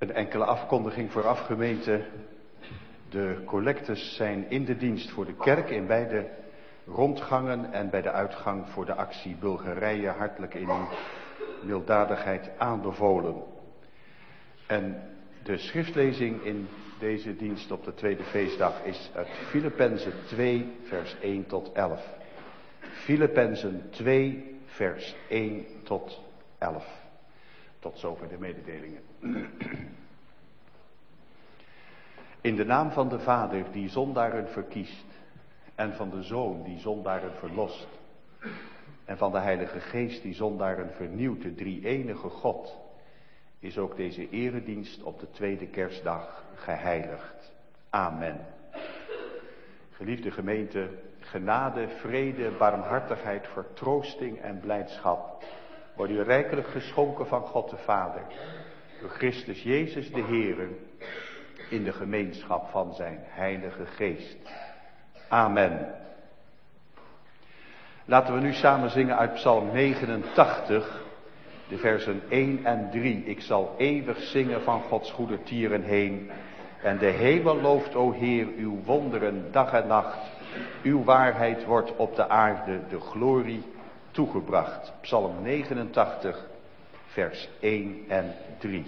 Een enkele afkondiging vooraf, gemeente. De collectes zijn in de dienst voor de kerk in beide rondgangen en bij de uitgang voor de actie Bulgarije hartelijk in uw milddadigheid aanbevolen. En de schriftlezing in deze dienst op de tweede feestdag is uit Filippenzen 2 vers 1 tot 11. Filippenzen 2 vers 1 tot 11. Tot zover de mededelingen. In de naam van de Vader die zondaren verkiest, en van de Zoon die zondaren verlost, en van de Heilige Geest die zondaren vernieuwt, de drie-enige God, is ook deze eredienst op de tweede kerstdag geheiligd. Amen. Geliefde gemeente, genade, vrede, barmhartigheid, vertroosting en blijdschap worden u rijkelijk geschonken van God de Vader, door Christus Jezus de Heere, in de gemeenschap van zijn Heilige Geest. Amen. Laten we nu samen zingen uit Psalm 89, de versen 1 en 3. Ik zal eeuwig zingen van Gods goede tieren heen. En de hemel looft, o Heer, uw wonderen dag en nacht. Uw waarheid wordt op de aarde de glorie toegebracht. Psalm 89, vers 1 en 3.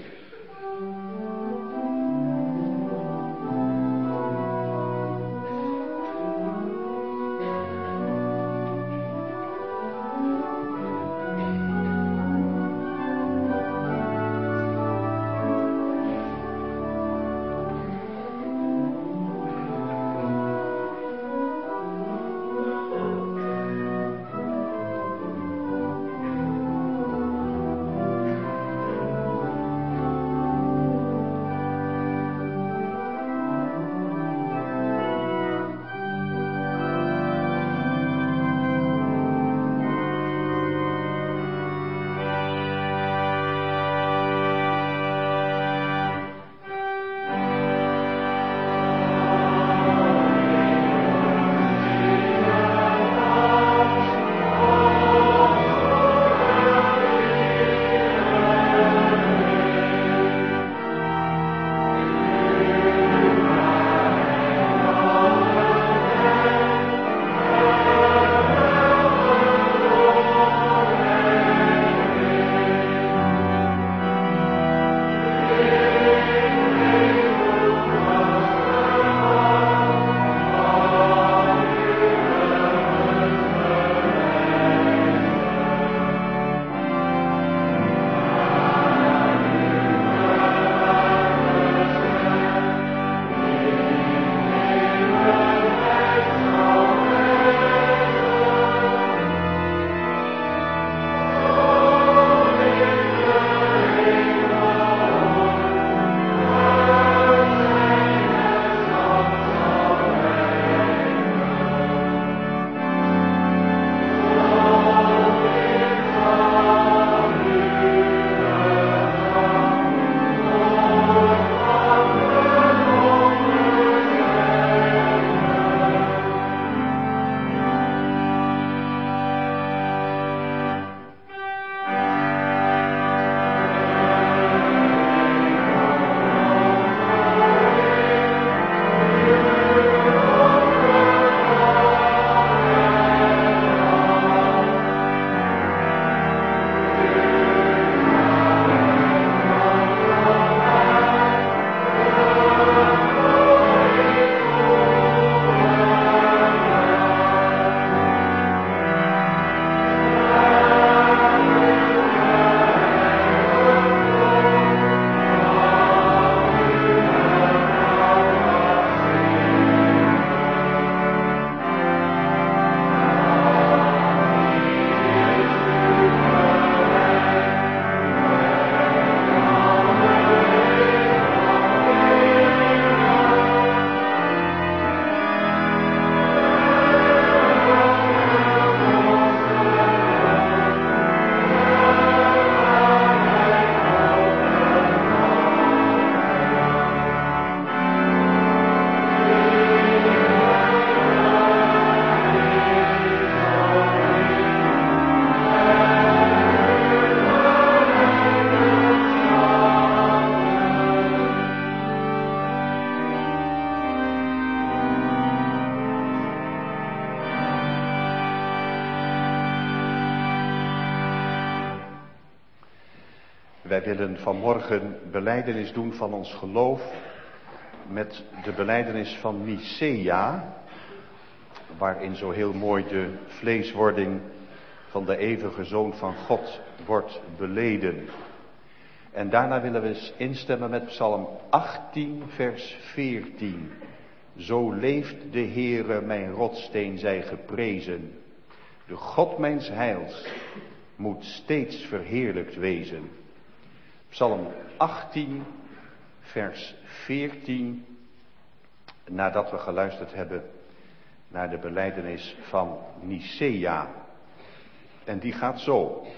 Wij willen vanmorgen belijdenis doen van ons geloof met de belijdenis van Nicea, waarin zo heel mooi de vleeswording van de eeuwige Zoon van God wordt beleden. En daarna willen we eens instemmen met Psalm 18, vers 14. Zo leeft de Heere, mijn rotssteen, zij geprezen. De God mijns heils moet steeds verheerlijkt wezen. Psalm 18, vers 14, nadat we geluisterd hebben naar de belijdenis van Nicea. En die gaat zo.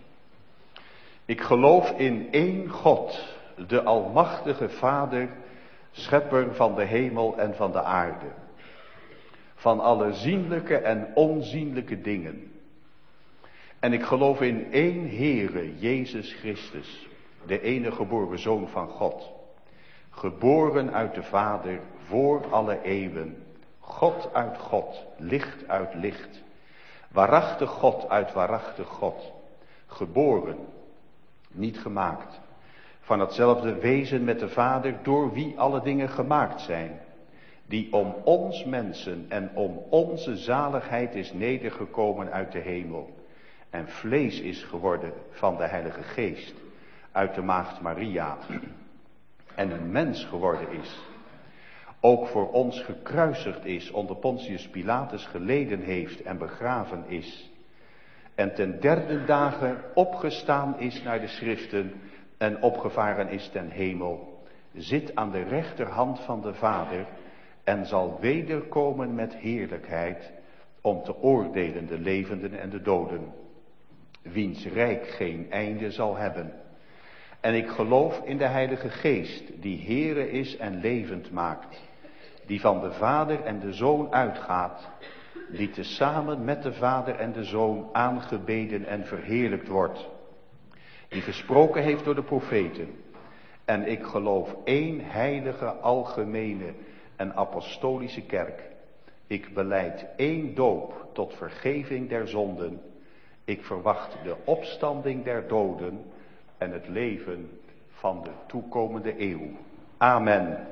Ik geloof in één God, de almachtige Vader, schepper van de hemel en van de aarde. Van alle zienlijke en onzienlijke dingen. En ik geloof in één Heere, Jezus Christus, de enige geboren Zoon van God. Geboren uit de Vader voor alle eeuwen. God uit God, licht uit licht. Waarachtig God uit waarachtig God. Geboren, niet gemaakt. Van hetzelfde wezen met de Vader, door wie alle dingen gemaakt zijn. Die om ons mensen en om onze zaligheid is nedergekomen uit de hemel. En vlees is geworden van de Heilige Geest. Uit de maagd Maria. En een mens geworden is. Ook voor ons gekruisigd is, onder Pontius Pilatus geleden heeft en begraven is. En ten derde dagen opgestaan is naar de schriften en opgevaren is ten hemel. Zit aan de rechterhand van de Vader en zal wederkomen met heerlijkheid om te oordelen de levenden en de doden. Wiens rijk geen einde zal hebben. En ik geloof in de Heilige Geest, die Heere is en levend maakt. Die van de Vader en de Zoon uitgaat. Die tezamen met de Vader en de Zoon aangebeden en verheerlijkt wordt. Die gesproken heeft door de profeten. En ik geloof één heilige, algemene en apostolische kerk. Ik belijd één doop tot vergeving der zonden. Ik verwacht de opstanding der doden en het leven van de toekomende eeuw. Amen.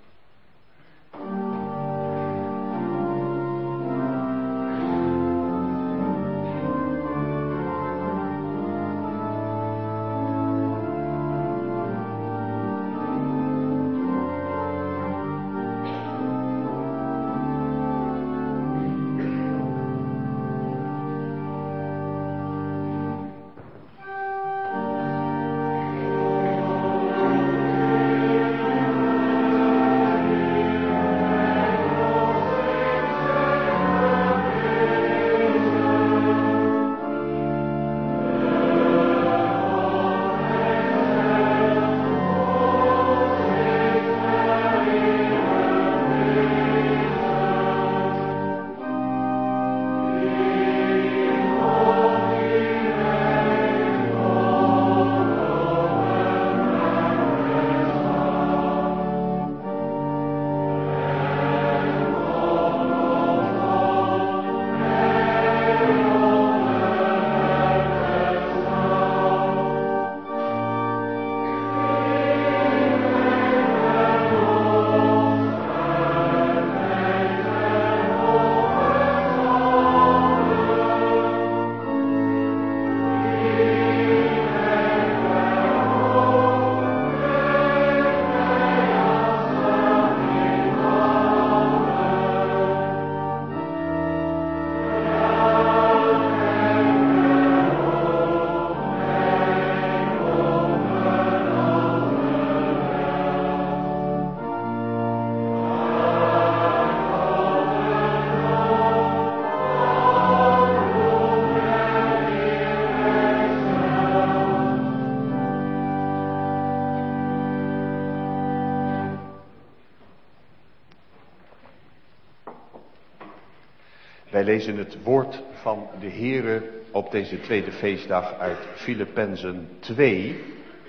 Wij lezen het woord van de Heere op deze tweede feestdag uit Filippenzen 2,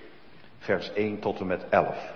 vers 1 tot en met 11.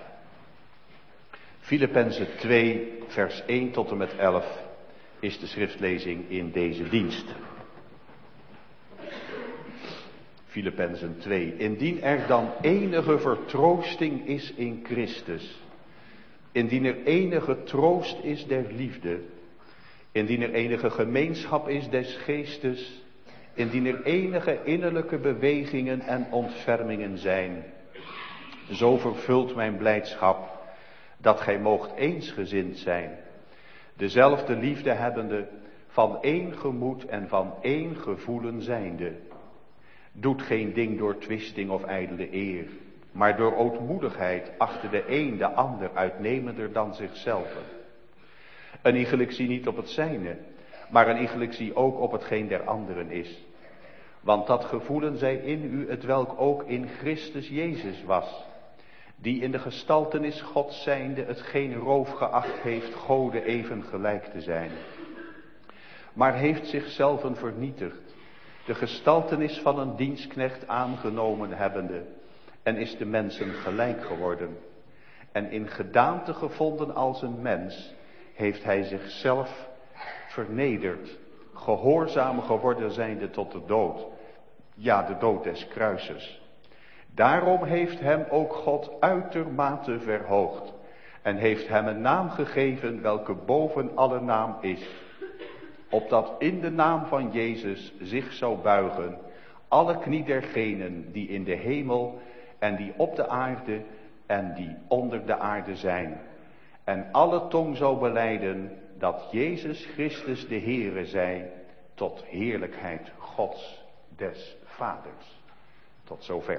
Filippenzen 2, vers 1 tot en met 11 is de schriftlezing in deze dienst. Filippenzen 2. Indien er dan enige vertroosting is in Christus, indien er enige troost is der liefde, indien er enige gemeenschap is des geestes, indien er enige innerlijke bewegingen en ontfermingen zijn, zo vervult mijn blijdschap, dat gij moogt eensgezind zijn, dezelfde liefde hebbende, van één gemoed en van één gevoelen zijnde. Doet geen ding door twisting of ijdele eer, maar door ootmoedigheid achter de een de ander uitnemender dan zichzelf. Een iegelijk zie niet op het zijne, maar een iegelijk zie ook op hetgeen der anderen is. Want dat gevoelen zij in u, hetwelk ook in Christus Jezus was, die in de gestaltenis Gods zijnde het geen roof geacht heeft Gode even gelijk te zijn, maar heeft zichzelf vernietigd, de gestaltenis van een dienstknecht aangenomen hebbende, en is de mensen gelijk geworden. En in gedaante gevonden als een mens, heeft hij zichzelf vernederd, gehoorzaam geworden zijnde tot de dood, ja, de dood des kruises. Daarom heeft hem ook God uitermate verhoogd en heeft hem een naam gegeven welke boven alle naam is, opdat in de naam van Jezus zich zou buigen alle knie dergenen die in de hemel en die op de aarde en die onder de aarde zijn, en alle tong zou belijden dat Jezus Christus de Heere zij, tot heerlijkheid Gods des Vaders. Tot zover.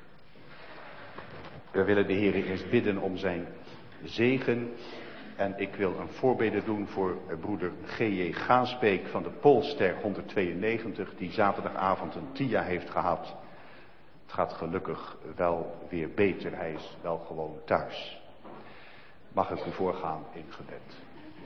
We willen de Heere eerst bidden om zijn zegen. En ik wil een voorbede doen voor broeder G.J. Gaasbeek van de Polster 192, die zaterdagavond een TIA heeft gehad. Het gaat gelukkig wel weer beter, hij is wel gewoon thuis. Mag ik u voorgaan in gebed.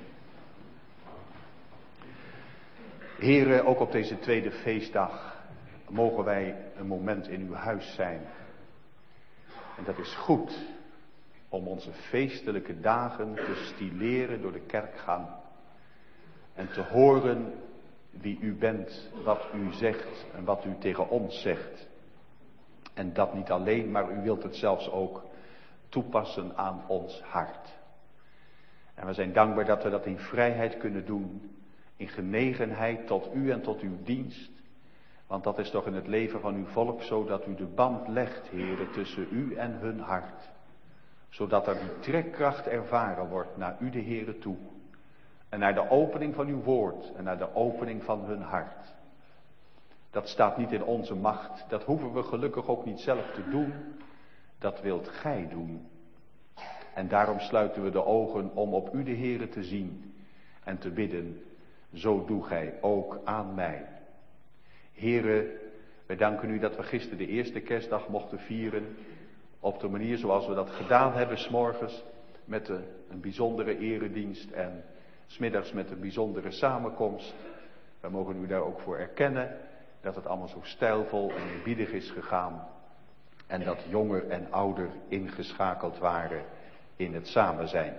Heere, ook op deze tweede feestdag mogen wij een moment in uw huis zijn. En dat is goed om onze feestelijke dagen te stileren door de kerkgang. En te horen wie u bent, wat u zegt en wat u tegen ons zegt. En dat niet alleen, maar u wilt het zelfs ook toepassen aan ons hart. En we zijn dankbaar dat we dat in vrijheid kunnen doen. In genegenheid tot u en tot uw dienst. Want dat is toch in het leven van uw volk zo dat u de band legt, Heere, tussen u en hun hart. Zodat er die trekkracht ervaren wordt naar u de Heere toe. En naar de opening van uw woord en naar de opening van hun hart. Dat staat niet in onze macht. Dat hoeven we gelukkig ook niet zelf te doen. Dat wilt gij doen. En daarom sluiten we de ogen om op u de Heere te zien en te bidden. Zo doe gij ook aan mij. Heere, wij danken u dat we gisteren de eerste kerstdag mochten vieren. Op de manier zoals we dat gedaan hebben, 's morgens met een bijzondere eredienst en 's middags met een bijzondere samenkomst. Wij mogen u daar ook voor erkennen dat het allemaal zo stijlvol en eerbiedig is gegaan. En dat jonger en ouder ingeschakeld waren in het samen zijn.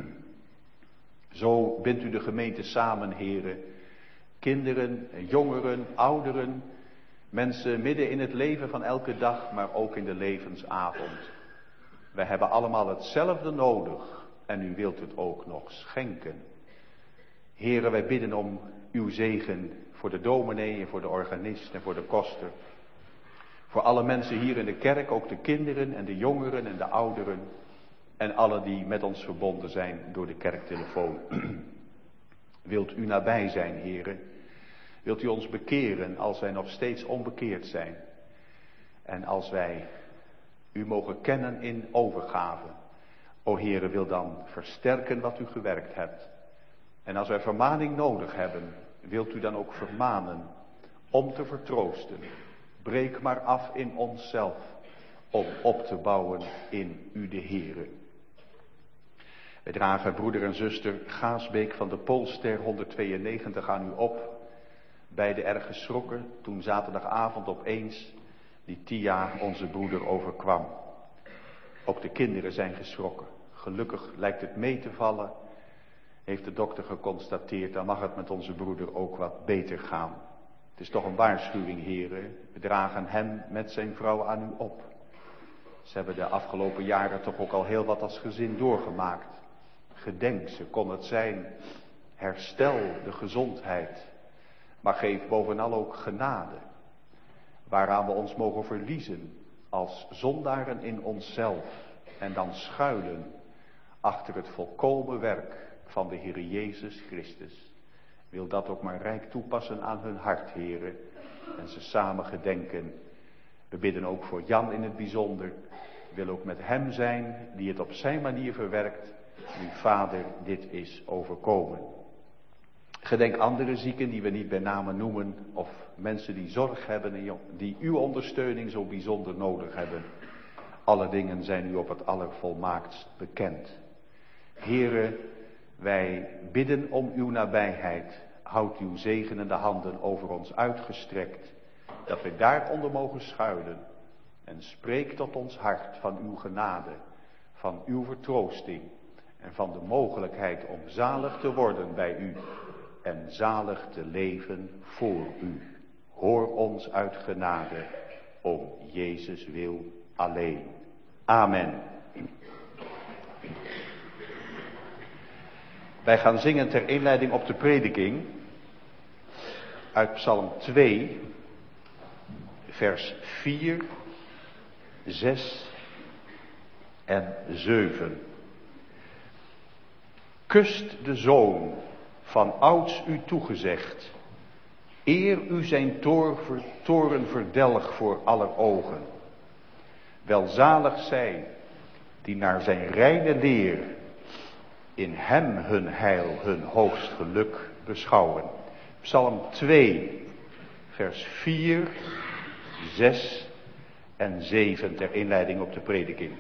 Zo bindt u de gemeente samen, Heere. Kinderen, jongeren, ouderen, mensen midden in het leven van elke dag, maar ook in de levensavond. Wij hebben allemaal hetzelfde nodig en u wilt het ook nog schenken. Heere, wij bidden om uw zegen voor de dominee en voor de organist en voor de koster. Voor alle mensen hier in de kerk, ook de kinderen en de jongeren en de ouderen. En alle die met ons verbonden zijn door de kerktelefoon. Wilt u nabij zijn, Heere? Wilt u ons bekeren als wij nog steeds onbekeerd zijn? En als wij u mogen kennen in overgave. O Heere, wil dan versterken wat u gewerkt hebt. En als wij vermaning nodig hebben, wilt u dan ook vermanen om te vertroosten. Breek maar af in onszelf om op te bouwen in u de Heere. Wij dragen broeder en zuster Gaasbeek van de Polster 192 aan u op. Beide erg geschrokken toen zaterdagavond opeens die TIA onze broeder overkwam. Ook de kinderen zijn geschrokken. Gelukkig lijkt het mee te vallen. Heeft de dokter geconstateerd, dan mag het met onze broeder ook wat beter gaan. Het is toch een waarschuwing, heren. We dragen hem met zijn vrouw aan u op. Ze hebben de afgelopen jaren toch ook al heel wat als gezin doorgemaakt. Gedenk ze, kon het zijn. Herstel de gezondheid. Maar geef bovenal ook genade. Waaraan we ons mogen verliezen als zondaren in onszelf. En dan schuilen achter het volkomen werk van de Heer Jezus Christus. Wil dat ook maar rijk toepassen aan hun hart, heren. En ze samen gedenken. We bidden ook voor Jan in het bijzonder. Wil ook met hem zijn die het op zijn manier verwerkt. Nu Vader dit is overkomen. Gedenk andere zieken die we niet bij name noemen. Of mensen die zorg hebben en die uw ondersteuning zo bijzonder nodig hebben. Alle dingen zijn u op het allervolmaaktst bekend. Heren, wij bidden om uw nabijheid. Houd uw zegenende handen over ons uitgestrekt. Dat we daaronder mogen schuilen. En spreek tot ons hart van uw genade. Van uw vertroosting. En van de mogelijkheid om zalig te worden bij u. En zalig te leven voor u. Hoor ons uit genade. Om Jezus wil alleen. Amen. Wij gaan zingen ter inleiding op de prediking. Uit Psalm 2. Vers 4, 6 en 7. Kust de zoon, van ouds u toegezegd, eer u zijn toren verdelg voor aller ogen. Welzalig zij, die naar zijn reine leer, in hem hun heil, hun hoogst geluk beschouwen. Psalm 2, vers 4, 6 en 7 ter inleiding op de prediking.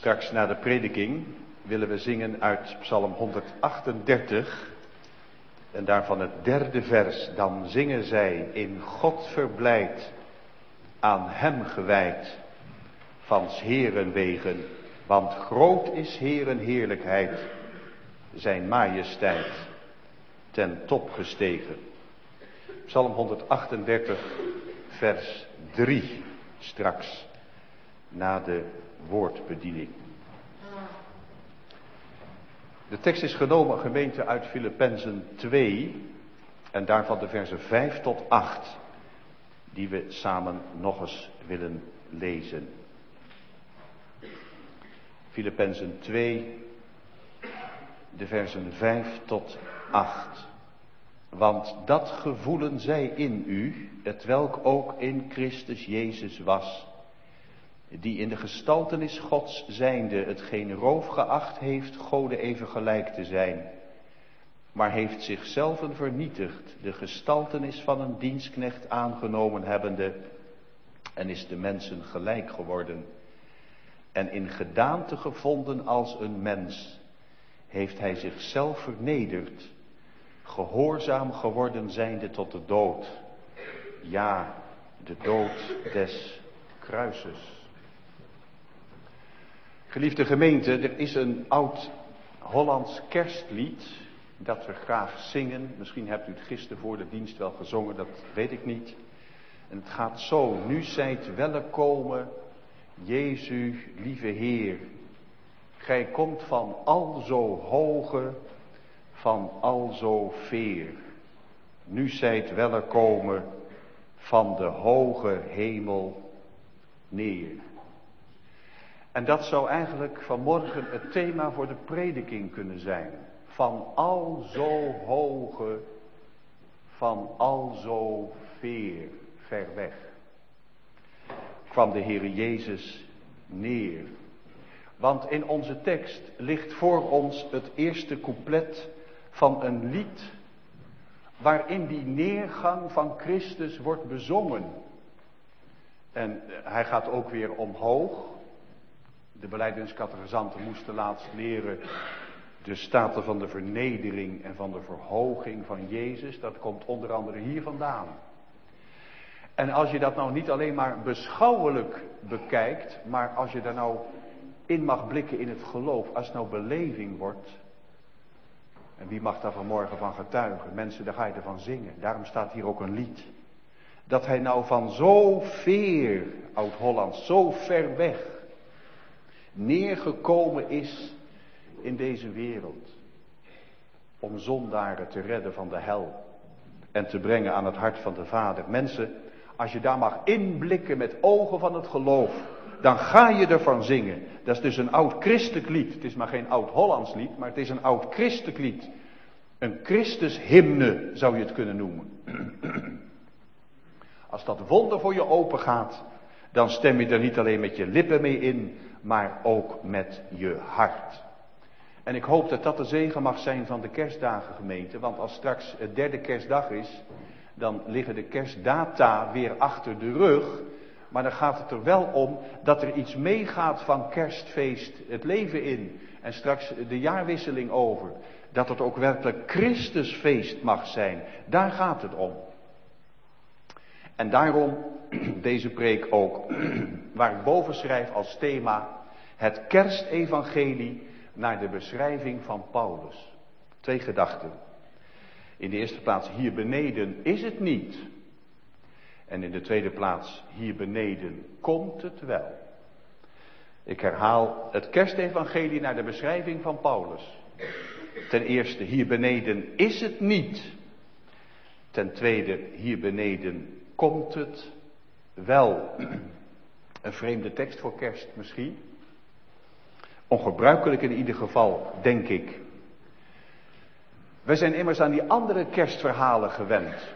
Straks na de prediking willen we zingen uit Psalm 138 en daarvan het 3e vers. Dan zingen zij in God verblijd, aan hem gewijd, van 's Heeren wegen, want groot is Heeren heerlijkheid, zijn majesteit ten top gestegen. Psalm 138 vers 3 straks na de woordbediening. De tekst is genomen, gemeente, uit Filippenzen 2 en daarvan de versen 5 tot 8 die we samen nog eens willen lezen. Filippenzen 2, de versen 5 tot 8. Want dat gevoelen zij in u, hetwelk ook in Christus Jezus was, die in de gestaltenis Gods zijnde het geen roof geacht heeft Gode even gelijk te zijn, maar heeft zichzelven vernietigd, de gestaltenis van een dienstknecht aangenomen hebbende, en is de mensen gelijk geworden. En in gedaante gevonden als een mens, heeft hij zichzelf vernederd, gehoorzaam geworden zijnde tot de dood. Ja, de dood des kruises. Geliefde gemeente, er is een oud Hollands kerstlied dat we graag zingen. Misschien hebt u het gisteren voor de dienst wel gezongen, dat weet ik niet. En het gaat zo: nu zijt wellekomen, Jezu, lieve Heer. Gij komt van al zo hoge, van al zo veer. Nu zijt wellekomen van de hoge hemel neer. En dat zou eigenlijk vanmorgen het thema voor de prediking kunnen zijn. Van al zo hoge, van al zo veer, ver weg, kwam de Heere Jezus neer. Want in onze tekst ligt voor ons het eerste couplet van een lied waarin die neergang van Christus wordt bezongen. En hij gaat ook weer omhoog. De belijdeniscatechisanten moesten laatst leren de staten van de vernedering en van de verhoging van Jezus. Dat komt onder andere hier vandaan. En als je dat nou niet alleen maar beschouwelijk bekijkt, maar als je daar nou in mag blikken in het geloof, als het nou beleving wordt. En wie mag daar vanmorgen van getuigen? Mensen, daar ga je ervan zingen. Daarom staat hier ook een lied. Dat hij nou van zo ver, oud-Holland, zo ver weg, neergekomen is in deze wereld. Om zondaren te redden van de hel. En te brengen aan het hart van de Vader. Mensen, als je daar mag inblikken met ogen van het geloof, dan ga je ervan zingen. Dat is dus een oud christelijk lied. Het is maar geen oud Hollands lied, maar het is een oud christelijk lied. Een Christushymne zou je het kunnen noemen. Als dat wonder voor je open gaat, dan stem je er niet alleen met je lippen mee in, maar ook met je hart. En ik hoop dat dat de zegen mag zijn van de kerstdagen, gemeente. Want als straks het 3e kerstdag is, dan liggen de kerstdata weer achter de rug. Maar dan gaat het er wel om dat er iets meegaat van kerstfeest het leven in. En straks de jaarwisseling over. Dat het ook werkelijk Christusfeest mag zijn. Daar gaat het om. En daarom deze preek ook, waar ik boven schrijf als thema, het kerstevangelie naar de beschrijving van Paulus. 2 gedachten. In de eerste plaats, hier beneden is het niet. En in de tweede plaats, hier beneden komt het wel. Ik herhaal, het kerstevangelie naar de beschrijving van Paulus. Ten eerste, hier beneden is het niet. Ten tweede, hier beneden komt het wel. Een vreemde tekst voor kerst misschien. Ongebruikelijk in ieder geval, denk ik. We zijn immers aan die andere kerstverhalen gewend.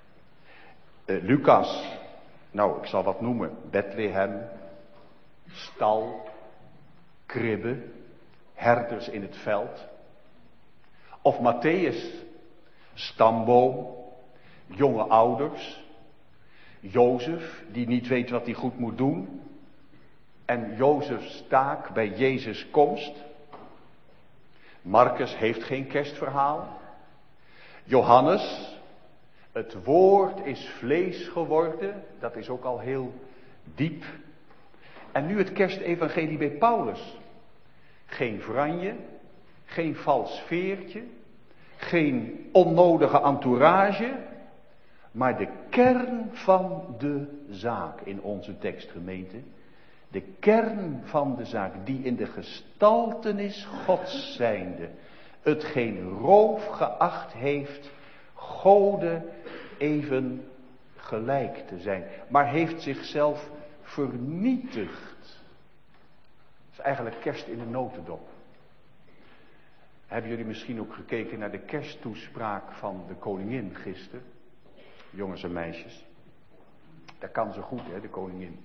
Lucas, nou ik zal wat noemen. Bethlehem, stal, kribbe, herders in het veld. Of Matthäus, stamboom, jonge ouders. Jozef, die niet weet wat hij goed moet doen. en Jozefs taak bij Jezus' komst. Marcus heeft geen kerstverhaal. Johannes, het woord is vlees geworden. Dat is ook al heel diep. En nu het kerstevangelie bij Paulus. Geen franje, geen vals veertje, geen onnodige entourage, maar de kern van de zaak in onze tekstgemeente. De kern van de zaak die in de gestaltenis Gods zijnde het geen roof geacht heeft Gode even gelijk te zijn, maar heeft zichzelf vernietigd. Dat is eigenlijk kerst in een notendop. Hebben jullie misschien ook gekeken naar de kersttoespraak van de koningin gisteren? Jongens en meisjes. Dat kan ze goed, hè, de koningin.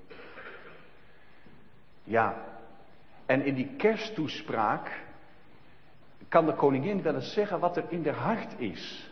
Ja, en in die kersttoespraak kan de koningin wel eens zeggen wat er in haar hart is.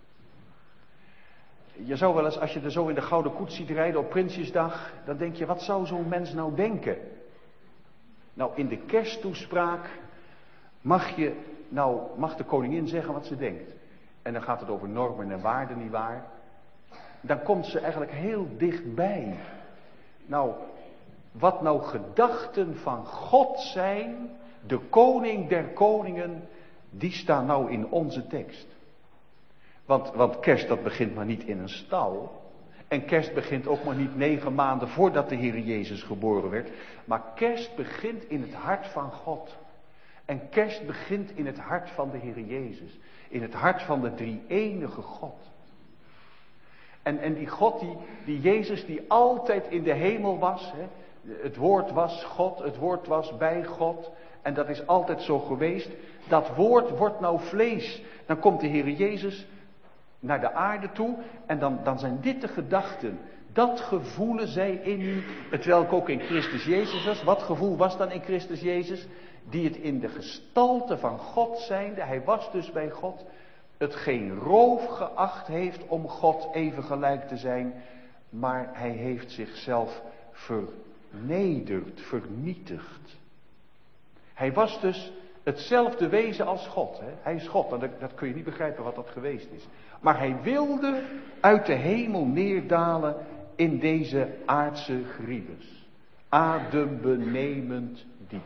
Je zou wel eens, als je er zo in de gouden koets ziet rijden op Prinsjesdag, dan denk je, wat zou zo'n mens nou denken? Nou, in de kersttoespraak mag de koningin zeggen wat ze denkt. En dan gaat het over normen en waarden, nietwaar? Dan komt ze eigenlijk heel dichtbij. Nou, wat nou gedachten van God zijn, de koning der koningen, die staan nou in onze tekst. Want kerst, dat begint maar niet in een stal. En kerst begint ook maar niet 9 maanden voordat de Heer Jezus geboren werd. Maar kerst begint in het hart van God. En kerst begint in het hart van de Heer Jezus. In het hart van de drie-enige God. En die God, die Jezus, die altijd in de hemel was. Hè? Het woord was God, het woord was bij God. En dat is altijd zo geweest. Dat woord wordt nou vlees. Dan komt de Heer Jezus naar de aarde toe. En dan zijn dit de gedachten. Dat gevoelen zij in u. Hetwelk ook in Christus Jezus was. Wat gevoel was dan in Christus Jezus? Die het in de gestalte van God zijnde. Hij was dus bij God. Het geen roof geacht heeft om God even gelijk te zijn. Maar hij heeft zichzelf vernederd, vernietigd. Hij was dus hetzelfde wezen als God. Hè? Hij is God, dat kun je niet begrijpen wat dat geweest is. Maar hij wilde uit de hemel neerdalen in deze aardse griebes. Adembenemend diep.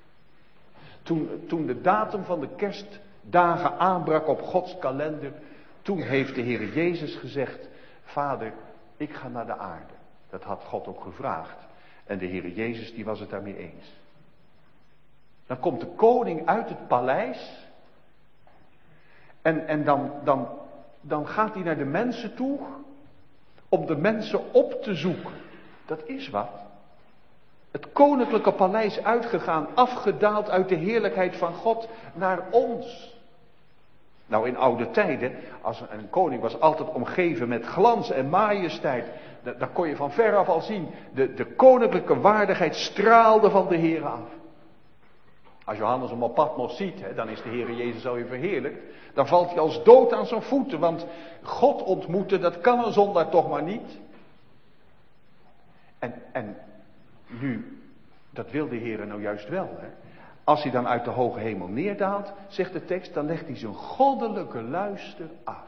Toen de datum van de kerstdagen aanbrak op Gods kalender, toen heeft de Heer Jezus gezegd, Vader, ik ga naar de aarde. Dat had God ook gevraagd. En de Heer Jezus die was het daarmee eens. Dan komt de koning uit het paleis. En dan gaat hij naar de mensen toe. Om de mensen op te zoeken. Dat is wat. Het koninklijke paleis uitgegaan. Afgedaald uit de heerlijkheid van God naar ons. Nou, in oude tijden, als een koning was altijd omgeven met glans en majesteit. Dat kon je van veraf al zien. De koninklijke waardigheid straalde van de Heer af. Als Johannes hem op Patmos ziet, dan is de Heer Jezus alweer verheerlijkt. Dan valt hij als dood aan zijn voeten. Want God ontmoeten, dat kan een zondaar toch maar niet. En nu, dat wil de Heer nou juist wel. Hè? Als hij dan uit de hoge hemel neerdaalt, zegt de tekst, dan legt hij zijn goddelijke luister af.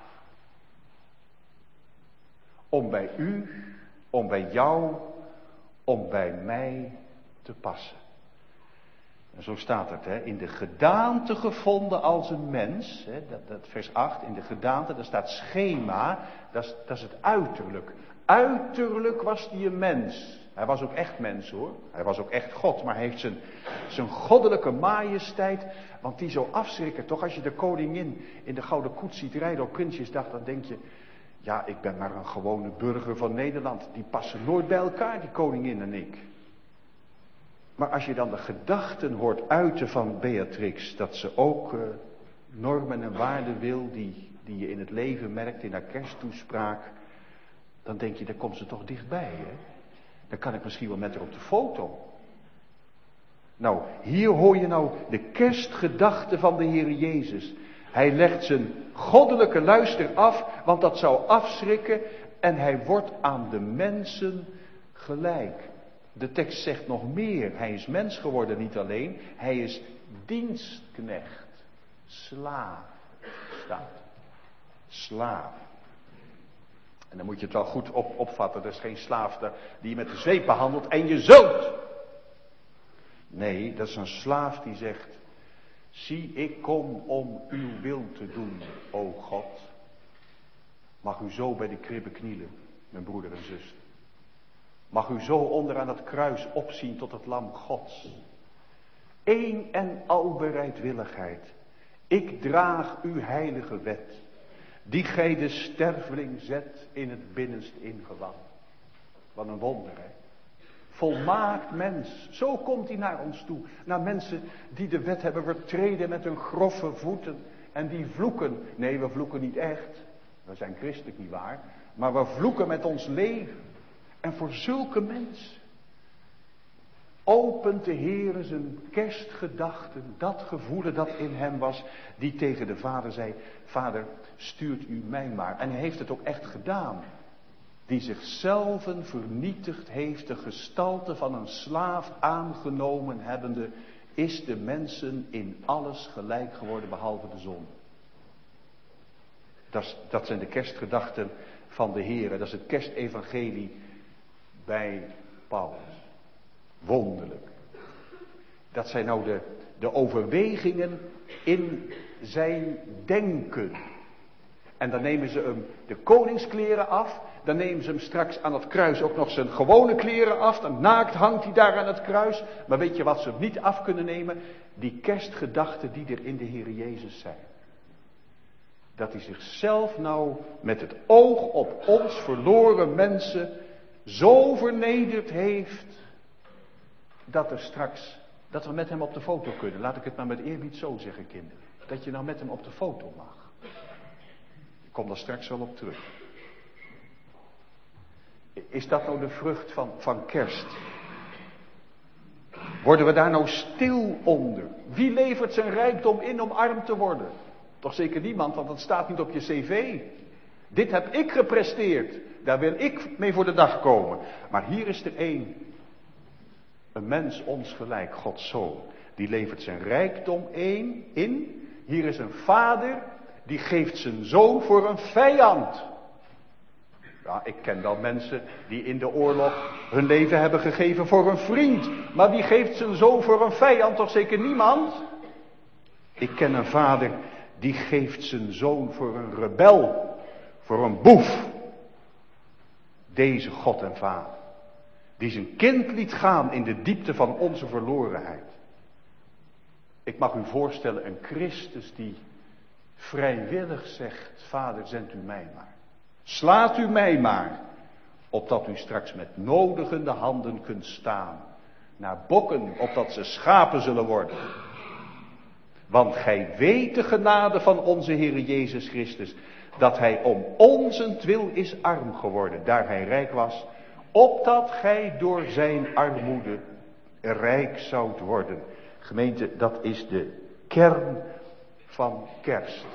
Om bij u, om bij jou, om bij mij te passen. En zo staat het, hè, in de gedaante gevonden als een mens, hè, dat vers 8, in de gedaante, daar staat schema, dat is het uiterlijk. Uiterlijk was hij een mens. Hij was ook echt mens hoor, hij was ook echt God, maar hij heeft zijn goddelijke majesteit, want die zo afschrikken, toch als je de koningin in de gouden koets ziet rijden op Prinsjesdag, dan denk je, ja, ik ben maar een gewone burger van Nederland, die passen nooit bij elkaar, die koningin en ik. Maar als je dan de gedachten hoort uiten van Beatrix, dat ze ook normen en waarden wil die je in het leven merkt in haar kersttoespraak, dan denk je, daar komt ze toch dichtbij, hè? Dan kan ik misschien wel met haar op de foto. Nou, hier hoor je nou de kerstgedachte van de Heer Jezus. Hij legt zijn goddelijke luister af, want dat zou afschrikken en hij wordt aan de mensen gelijk. De tekst zegt nog meer. Hij is mens geworden, niet alleen. Hij is dienstknecht. Slaaf. Staat. Slaaf. En dan moet je het wel goed opvatten. Er is geen slaaf die je met de zweep behandelt en je zult. Nee, dat is een slaaf die zegt: zie, ik kom om uw wil te doen, o God. Mag u zo bij de kribbe knielen, mijn broeder en zuster. Mag u zo onderaan het kruis opzien tot het lam Gods. Eén en al bereidwilligheid. Ik draag uw heilige wet, die gij de sterveling zet in het binnenst ingewand. Wat een wonder, hè. Volmaakt mens. Zo komt hij naar ons toe. Naar mensen die de wet hebben vertreden met hun grove voeten. En die vloeken. Nee, we vloeken niet echt. We zijn christelijk, niet waar. Maar we vloeken met ons leven. En voor zulke mensen opent de Heere zijn kerstgedachten, dat gevoelen dat in hem was, die tegen de Vader zei: Vader, stuurt u mij maar. En hij heeft het ook echt gedaan. Die zichzelf vernietigd heeft, de gestalte van een slaaf aangenomen hebbende, is de mensen in alles gelijk geworden behalve de zonde. Dat zijn de kerstgedachten van de Heere. Dat is het kerstevangelie bij Paulus. Wonderlijk. Dat zijn nou de overwegingen in zijn denken. En dan nemen ze hem de koningskleren af. Dan nemen ze hem straks aan het kruis ook nog zijn gewone kleren af. Dan naakt hangt hij daar aan het kruis. Maar weet je wat ze hem niet af kunnen nemen? Die kerstgedachten die er in de Heer Jezus zijn. Dat hij zichzelf nou met het oog op ons verloren mensen zo vernederd heeft, dat we met hem op de foto kunnen. Laat ik het maar met eerbied zo zeggen, kinderen. Dat je nou met hem op de foto mag. Ik kom daar straks wel op terug. Is dat nou de vrucht van kerst? Worden we daar nou stil onder? Wie levert zijn rijkdom in om arm te worden? Toch zeker niemand, want dat staat niet op je cv. Dit heb ik gepresteerd. Daar wil ik mee voor de dag komen. Maar hier is er één. Een mens ons gelijk, Gods Zoon. Die levert zijn rijkdom in. Hier is een vader. Die geeft zijn zoon voor een vijand. Ja, ik ken wel mensen die in de oorlog hun leven hebben gegeven voor een vriend. Maar wie geeft zijn zoon voor een vijand? Toch zeker niemand? Ik ken een vader die geeft zijn zoon voor een rebel. Voor een boef. Deze God en Vader. Die zijn kind liet gaan in de diepte van onze verlorenheid. Ik mag u voorstellen een Christus die vrijwillig zegt: Vader, zend u mij maar. Slaat u mij maar. Opdat u straks met nodigende handen kunt staan. Naar bokken, opdat ze schapen zullen worden. Want gij weet de genade van onze Heer Jezus Christus. Dat hij om onzentwil is arm geworden, daar hij rijk was. Opdat gij door zijn armoede rijk zoudt worden. Gemeente, dat is de kern van kerst.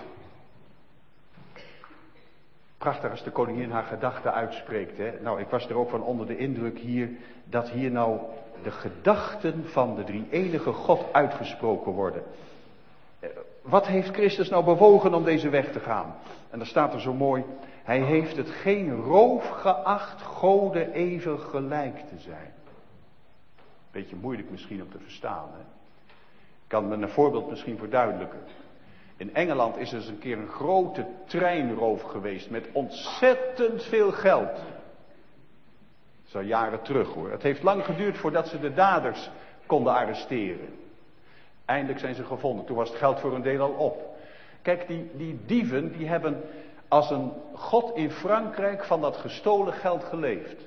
Prachtig als de koningin haar gedachten uitspreekt. Hè? Nou, ik was er ook van onder de indruk hier, dat hier nou de gedachten van de drie-enige God uitgesproken worden. Wat heeft Christus nou bewogen om deze weg te gaan? En dan staat er zo mooi: hij heeft het geen roof geacht Gode even gelijk te zijn. Beetje moeilijk misschien om te verstaan. Hè? Ik kan me een voorbeeld misschien verduidelijken. In Engeland is er eens een keer een grote treinroof geweest met ontzettend veel geld. Dat is al jaren terug hoor. Het heeft lang geduurd voordat ze de daders konden arresteren. Eindelijk zijn ze gevonden. Toen was het geld voor een deel al op. Kijk, die dieven die hebben als een god in Frankrijk van dat gestolen geld geleefd.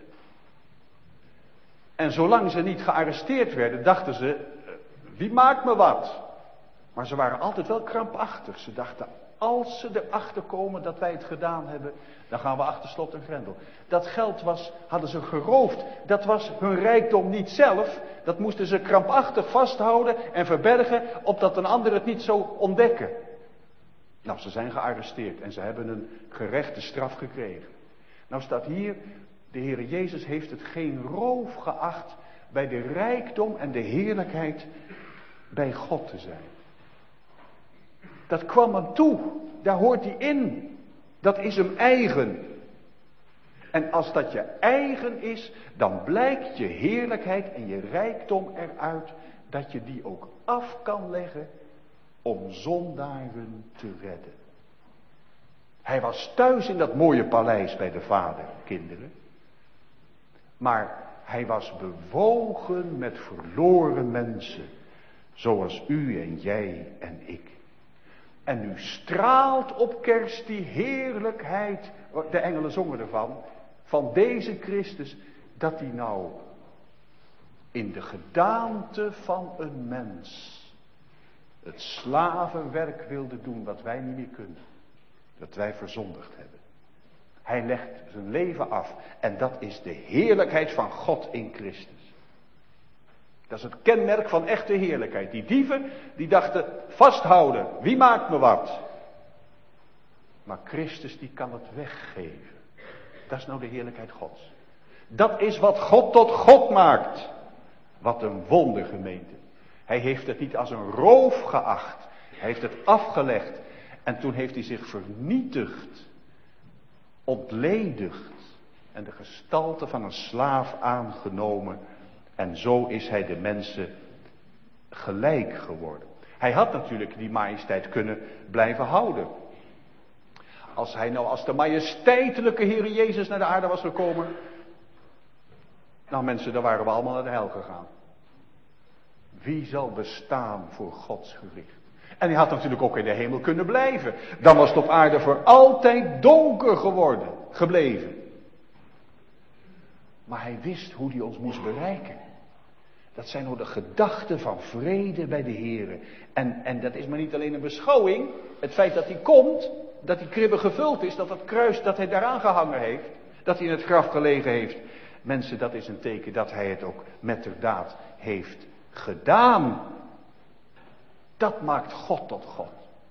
En zolang ze niet gearresteerd werden, dachten ze: wie maakt me wat? Maar ze waren altijd wel krampachtig. Ze dachten: als ze erachter komen dat wij het gedaan hebben, dan gaan we achter slot en grendel. Dat geld hadden ze geroofd. Dat was hun rijkdom niet zelf. Dat moesten ze krampachtig vasthouden en verbergen, opdat een ander het niet zou ontdekken. Nou, ze zijn gearresteerd en ze hebben een gerechte straf gekregen. Nou staat hier: de Heere Jezus heeft het geen roof geacht bij de rijkdom en de heerlijkheid bij God te zijn. Dat kwam hem toe. Daar hoort hij in. Dat is hem eigen. En als dat je eigen is, dan blijkt je heerlijkheid en je rijkdom eruit dat je die ook af kan leggen om zondaren te redden. Hij was thuis in dat mooie paleis bij de Vader, kinderen. Maar hij was bewogen met verloren mensen, zoals u en jij en ik. En nu straalt op kerst die heerlijkheid, de engelen zongen ervan, van deze Christus, dat hij nou in de gedaante van een mens het slavenwerk wilde doen wat wij niet meer kunnen. Dat wij verzondigd hebben. Hij legt zijn leven af. En dat is de heerlijkheid van God in Christus. Dat is het kenmerk van echte heerlijkheid. Die dieven, die dachten, vasthouden, wie maakt me wat? Maar Christus, die kan het weggeven. Dat is nou de heerlijkheid Gods. Dat is wat God tot God maakt. Wat een wonder, gemeente. Hij heeft het niet als een roof geacht. Hij heeft het afgelegd. En toen heeft hij zich vernietigd. Ontledigd. En de gestalte van een slaaf aangenomen. En zo is hij de mensen gelijk geworden. Hij had natuurlijk die majesteit kunnen blijven houden. Als de majesteitelijke Heer Jezus naar de aarde was gekomen. Nou mensen, dan waren we allemaal naar de hel gegaan. Wie zal bestaan voor Gods gericht? En hij had natuurlijk ook in de hemel kunnen blijven. Dan was het op aarde voor altijd donker geworden, gebleven. Maar hij wist hoe hij ons moest bereiken. Dat zijn nou de gedachten van vrede bij de Heer. En dat is maar niet alleen een beschouwing. Het feit dat hij komt, dat die kribbe gevuld is, dat het kruis dat hij daaraan gehangen heeft, dat hij in het graf gelegen heeft. Mensen, dat is een teken dat hij het ook met de daad heeft gedaan. Dat maakt God tot God.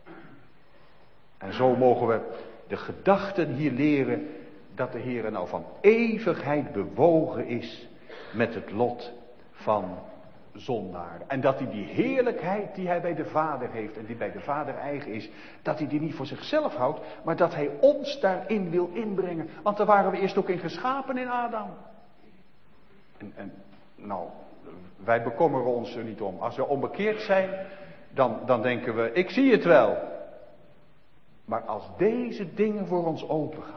En zo mogen we de gedachten hier leren dat de Heer nou van eeuwigheid bewogen is met het lot van zondaren. En dat hij die heerlijkheid die hij bij de Vader heeft en die bij de Vader eigen is, dat hij die niet voor zichzelf houdt, maar dat hij ons daarin wil inbrengen. Want daar waren we eerst ook in geschapen in Adam. En nou, wij bekommeren ons er niet om. Als we onbekeerd zijn, dan denken we, ik zie het wel. Maar als deze dingen voor ons opengaan,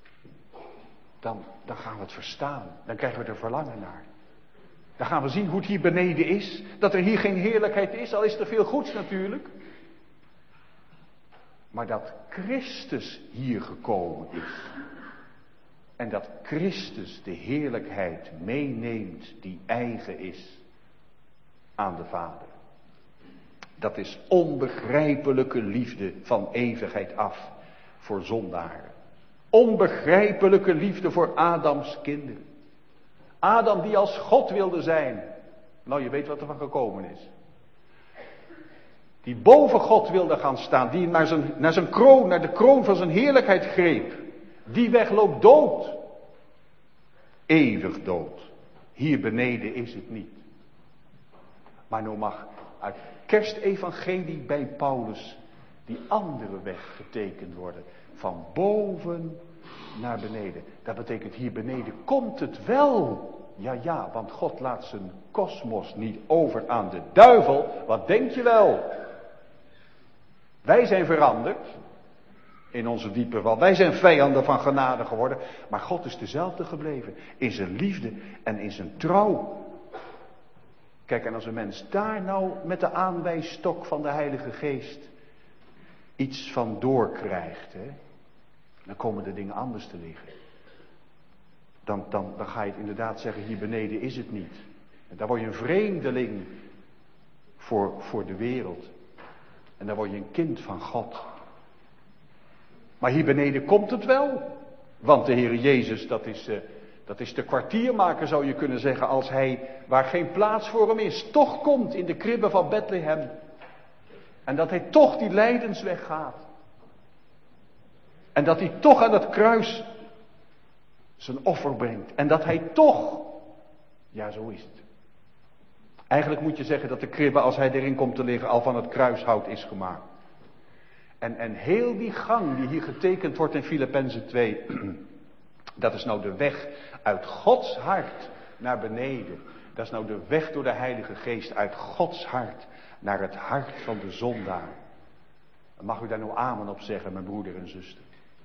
dan gaan we het verstaan. Dan krijgen we er verlangen naar. Dan gaan we zien hoe het hier beneden is. Dat er hier geen heerlijkheid is, al is er veel goeds natuurlijk. Maar dat Christus hier gekomen is. En dat Christus de heerlijkheid meeneemt die eigen is aan de Vader. Dat is onbegrijpelijke liefde van eeuwigheid af voor zondaren. Onbegrijpelijke liefde voor Adams kinderen. Adam die als God wilde zijn. Nou, je weet wat er van gekomen is. Die boven God wilde gaan staan. Die naar zijn kroon, naar de kroon van zijn heerlijkheid greep. Die weg loopt dood. Eeuwig dood. Hier beneden is het niet. Maar nou mag uit kerstevangelie bij Paulus die andere weg getekend worden. Van boven naar beneden. Dat betekent hier beneden komt het wel. Ja, want God laat zijn kosmos niet over aan de duivel. Wat denk je wel? Wij zijn veranderd. In onze diepe val. Wij zijn vijanden van genade geworden. Maar God is dezelfde gebleven. In zijn liefde en in zijn trouw. Kijk, en als een mens daar nou met de aanwijsstok van de Heilige Geest iets van doorkrijgt, dan komen de dingen anders te liggen. Dan ga je het inderdaad zeggen, hier beneden is het niet. En dan word je een vreemdeling voor de wereld. En dan word je een kind van God. Maar hier beneden komt het wel. Want de Heer Jezus, dat is de kwartiermaker, zou je kunnen zeggen, als hij, waar geen plaats voor hem is, toch komt in de kribbe van Bethlehem. En dat hij toch die lijdensweg gaat. En dat hij toch aan het kruis zijn offer brengt. En dat hij toch, ja zo is het, Eigenlijk moet je zeggen dat de kribbe, als hij erin komt te liggen, al van het kruishout is gemaakt. En heel die gang die hier getekend wordt in Filippenzen 2, dat is nou de weg uit Gods hart naar beneden. Dat is nou de weg door de Heilige Geest uit Gods hart naar het hart van de zondaar. Mag u daar nou amen op zeggen, mijn broeder en zuster?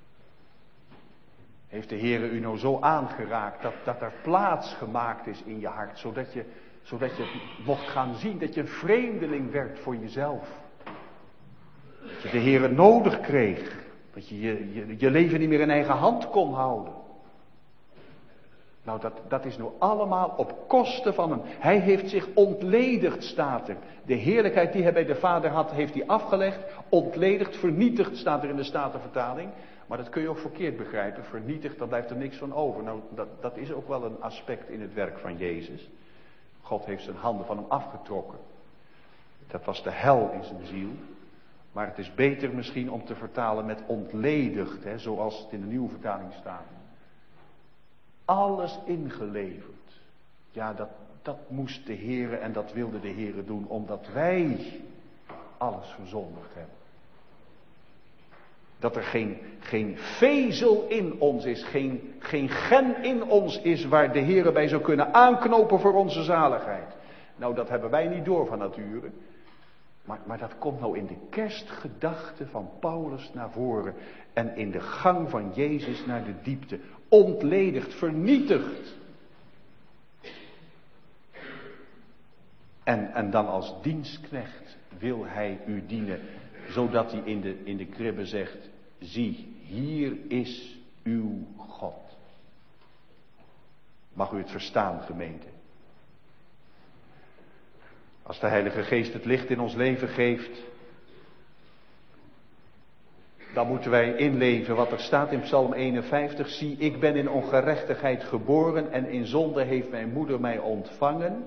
Heeft de Heere u nou zo aangeraakt dat er plaats gemaakt is in je hart, zodat je mocht gaan zien dat je een vreemdeling werd voor jezelf. Dat je de Heere nodig kreeg. Dat je leven niet meer in eigen hand kon houden. Nou, dat is nou allemaal op kosten van hem. Hij heeft zich ontledigd, staat er. De heerlijkheid die hij bij de Vader had, heeft hij afgelegd. Ontledigd, vernietigd, staat er in de Statenvertaling. Maar dat kun je ook verkeerd begrijpen. Vernietigd, daar blijft er niks van over. Nou, dat is ook wel een aspect in het werk van Jezus. God heeft zijn handen van hem afgetrokken. Dat was de hel in zijn ziel. Maar het is beter misschien om te vertalen met ontledigd, zoals het in de nieuwe vertaling staat. Alles ingeleverd. Ja, dat moest de Heere en dat wilde de Heere doen, omdat wij alles verzondigd hebben. Dat er geen vezel in ons is, geen gen in ons is waar de Heere bij zou kunnen aanknopen voor onze zaligheid. Nou, dat hebben wij niet door van nature. Maar dat komt nou in de kerstgedachte van Paulus naar voren. En in de gang van Jezus naar de diepte. Ontledigd, vernietigd. En dan als dienstknecht wil hij u dienen. Zodat hij in de kribbe zegt. Zie, hier is uw God. Mag u het verstaan, gemeente? Als de Heilige Geest het licht in ons leven geeft, dan moeten wij inleven wat er staat in Psalm 51. Zie, ik ben in ongerechtigheid geboren en in zonde heeft mijn moeder mij ontvangen.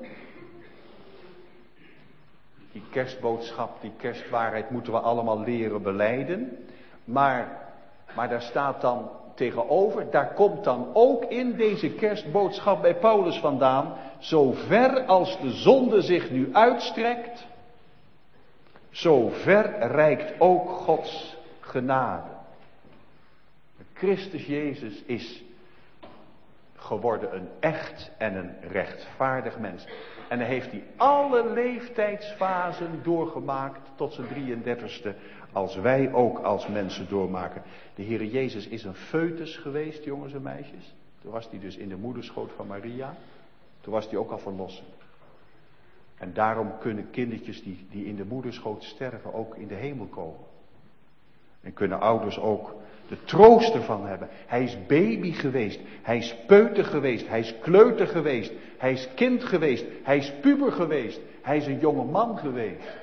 Die kerstboodschap, die kerstwaarheid moeten we allemaal leren belijden. Maar daar staat dan tegenover, daar komt dan ook in deze kerstboodschap bij Paulus vandaan, zo ver als de zonde zich nu uitstrekt, zo ver reikt ook Gods genade. Christus Jezus is geworden een echt en een rechtvaardig mens. En hij heeft die alle leeftijdsfasen doorgemaakt tot zijn 33ste, als wij ook als mensen doormaken. De Heere Jezus is een foetus geweest, jongens en meisjes. Toen was hij dus in de moederschoot van Maria. Toen was hij ook al verlossen. En daarom kunnen kindertjes die in de moederschoot sterven ook in de hemel komen. En kunnen ouders ook de troost ervan hebben. Hij is baby geweest. Hij is peuter geweest. Hij is kleuter geweest. Hij is kind geweest. Hij is puber geweest. Hij is een jonge man geweest.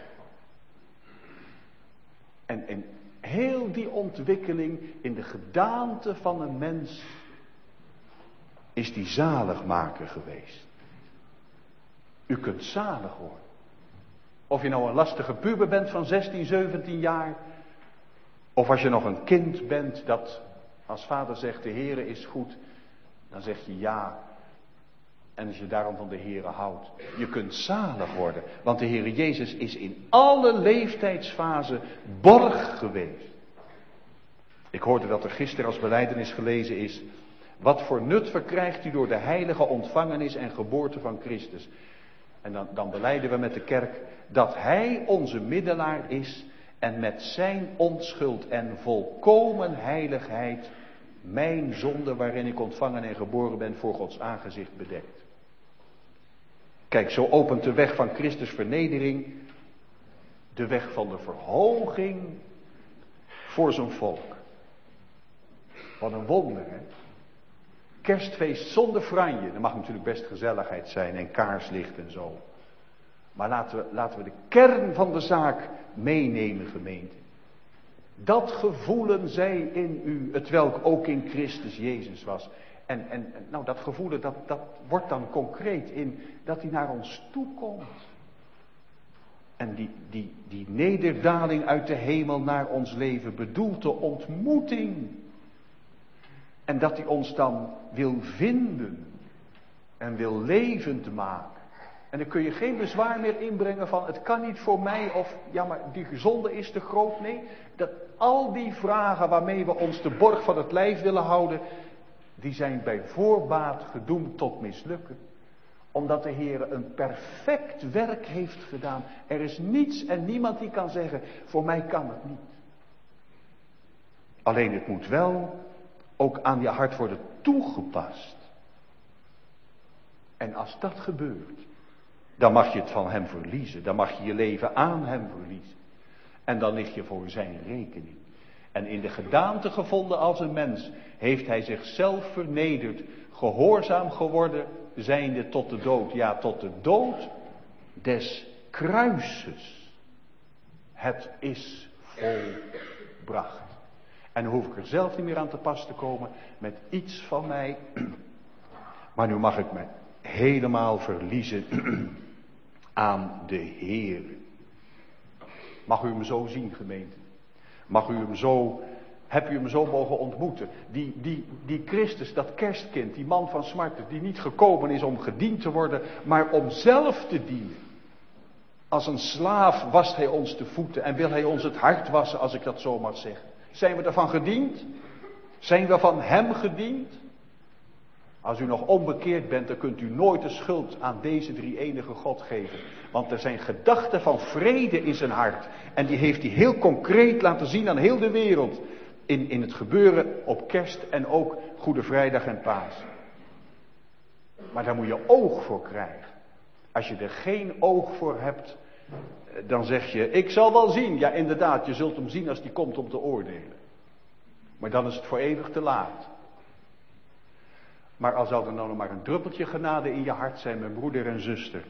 En heel die ontwikkeling in de gedaante van een mens is die zaligmaker geweest. U kunt zalig worden. Of je nou een lastige puber bent van 16, 17 jaar. Of als je nog een kind bent dat als vader zegt de Heere is goed. Dan zeg je ja. En als je daarom van de Heere houdt. Je kunt zalig worden. Want de Heere Jezus is in alle leeftijdsfasen borg geweest. Ik hoorde dat er gisteren als belijdenis gelezen is. Wat voor nut verkrijgt u door de heilige ontvangenis en geboorte van Christus? En dan belijden we met de kerk dat Hij onze middelaar is. En met zijn onschuld en volkomen heiligheid mijn zonde waarin ik ontvangen en geboren ben voor Gods aangezicht bedekt. Kijk, zo opent de weg van Christus vernedering de weg van de verhoging voor zijn volk. Wat een wonder, hè? Kerstfeest zonder franje. Er mag natuurlijk best gezelligheid zijn en kaarslicht en zo. Maar laten we de kern van de zaak meenemen, gemeente. Dat gevoelen zij in u, hetwelk ook in Christus Jezus was. En nou, dat gevoelen, dat wordt dan concreet in dat hij naar ons toe komt. En die nederdaling uit de hemel naar ons leven bedoelt de ontmoeting. En dat hij ons dan wil vinden en wil levend maken. En dan kun je geen bezwaar meer inbrengen van het kan niet voor mij of ja maar die zonde is te groot. Nee, dat al die vragen waarmee we ons de borg van het lijf willen houden, die zijn bij voorbaat gedoemd tot mislukken. Omdat de Heer een perfect werk heeft gedaan. Er is niets en niemand die kan zeggen, voor mij kan het niet. Alleen het moet wel ook aan je hart worden toegepast. En als dat gebeurt, dan mag je het van hem verliezen. Dan mag je je leven aan hem verliezen. En dan lig je voor zijn rekening. En in de gedaante gevonden als een mens heeft hij zichzelf vernederd, gehoorzaam geworden, zijnde tot de dood. Ja, tot de dood des kruises. Het is volbracht. En dan hoef ik er zelf niet meer aan te pas te komen met iets van mij. Maar nu mag ik me helemaal verliezen aan de Heer. Mag u hem zo zien, gemeente? Mag u hem zo, heb u hem zo mogen ontmoeten? Die Christus, dat kerstkind, die man van smarten, die niet gekomen is om gediend te worden, maar om zelf te dienen. Als een slaaf wast hij ons de voeten en wil hij ons het hart wassen, als ik dat zo mag zeggen. Zijn we ervan gediend? Zijn we van hem gediend? Als u nog onbekeerd bent, dan kunt u nooit de schuld aan deze drie-enige God geven. Want er zijn gedachten van vrede in zijn hart. En die heeft hij heel concreet laten zien aan heel de wereld. In het gebeuren op kerst en ook Goede Vrijdag en Pasen. Maar daar moet je oog voor krijgen. Als je er geen oog voor hebt, dan zeg je, ik zal wel zien. Ja, inderdaad, je zult hem zien als die komt om te oordelen. Maar dan is het voor eeuwig te laat. Maar al zou er nou nog maar een druppeltje genade in je hart zijn, mijn broeder en zuster.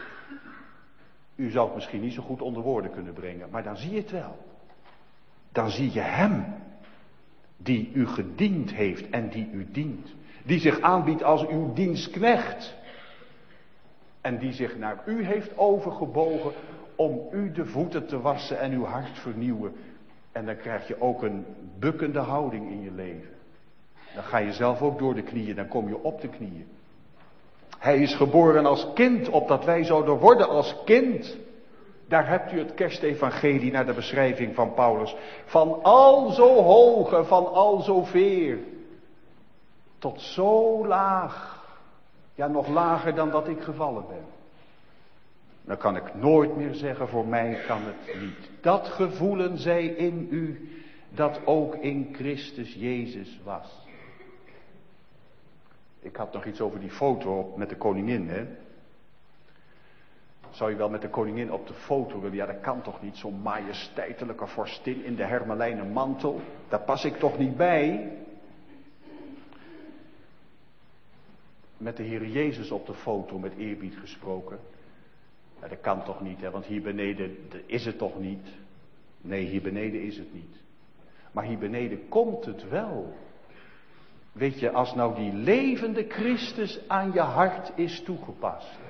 U zou het misschien niet zo goed onder woorden kunnen brengen, maar dan zie je het wel. Dan zie je hem, die u gediend heeft en die u dient. Die zich aanbiedt als uw dienstknecht. En die zich naar u heeft overgebogen om u de voeten te wassen en uw hart vernieuwen. En dan krijg je ook een bukkende houding in je leven. Dan ga je zelf ook door de knieën, dan kom je op de knieën. Hij is geboren als kind, opdat wij zouden worden als kind. Daar hebt u het kerstevangelie naar de beschrijving van Paulus. Van al zo hoog en van al zo veer. Tot zo laag. Ja, nog lager dan dat ik gevallen ben. Dan kan ik nooit meer zeggen, voor mij kan het niet. Dat gevoelen zij in u, dat ook in Christus Jezus was. Ik had nog iets over die foto met de koningin, hè. Zou je wel met de koningin op de foto willen? Ja, dat kan toch niet, zo'n majesteitelijke vorstin in de hermelijnen mantel. Daar pas ik toch niet bij? Met de Heer Jezus op de foto, met eerbied gesproken. Ja, dat kan toch niet, hè? Want hier beneden is het toch niet? Nee, hier beneden is het niet. Maar hier beneden komt het wel. Weet je, als nou die levende Christus aan je hart is toegepast, hè,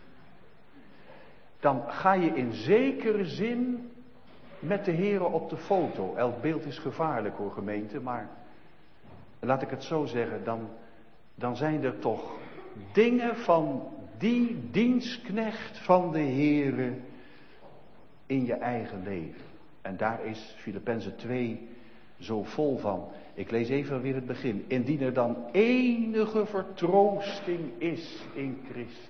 dan ga je in zekere zin met de Heere op de foto. Elk beeld is gevaarlijk hoor, gemeente, maar laat ik het zo zeggen, dan zijn er toch dingen van die dienstknecht van de Heere in je eigen leven. En daar is Filippenzen 2 zo vol van. Ik lees even weer het begin. Indien er dan enige vertroosting is in Christus.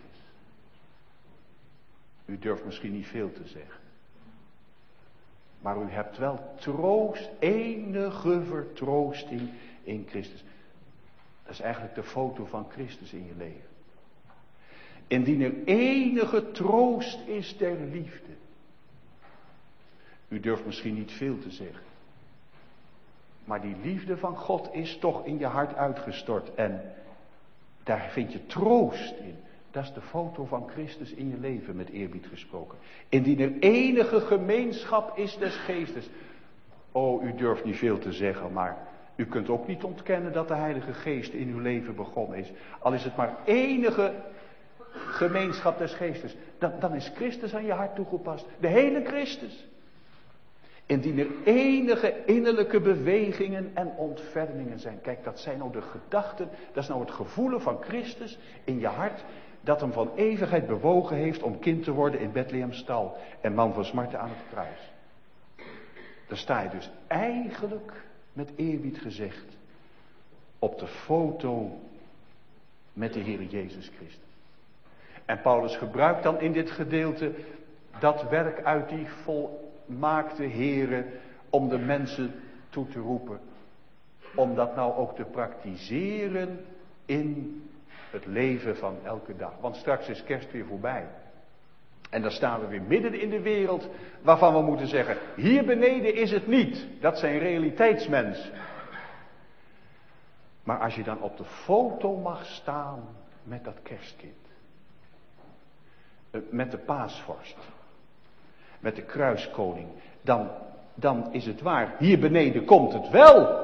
U durft misschien niet veel te zeggen. Maar u hebt wel troost, enige vertroosting in Christus. Dat is eigenlijk de foto van Christus in je leven. Indien er enige troost is der liefde. U durft misschien niet veel te zeggen. Maar die liefde van God is toch in je hart uitgestort. En daar vind je troost in. Dat is de foto van Christus in je leven, met eerbied gesproken. Indien er enige gemeenschap is des geestes. Oh, u durft niet veel te zeggen, maar u kunt ook niet ontkennen dat de Heilige Geest in uw leven begonnen is. Al is het maar enige gemeenschap des geestes. Dan is Christus aan je hart toegepast. De hele Christus. Indien er enige innerlijke bewegingen en ontfermingen zijn. Kijk, dat zijn nou de gedachten. Dat is nou het gevoelen van Christus in je hart. dat hem van eeuwigheid bewogen heeft om kind te worden in Bethlehemstal en man van smarten aan het kruis. Dan sta je dus eigenlijk, met eerbied gezegd, op de foto met de Heer Jezus Christus. En Paulus gebruikt dan in dit gedeelte dat werk uit die volmaakte Heere om de mensen toe te roepen. Om dat nou ook te praktiseren in het leven van elke dag. Want straks is kerst weer voorbij. En dan staan we weer midden in de wereld waarvan we moeten zeggen, hier beneden is het niet. Dat zijn realiteitsmensen. Maar als je dan op de foto mag staan met dat kerstkind. Met de paasvorst. Met de kruiskoning. Dan is het waar. Hier beneden komt het wel.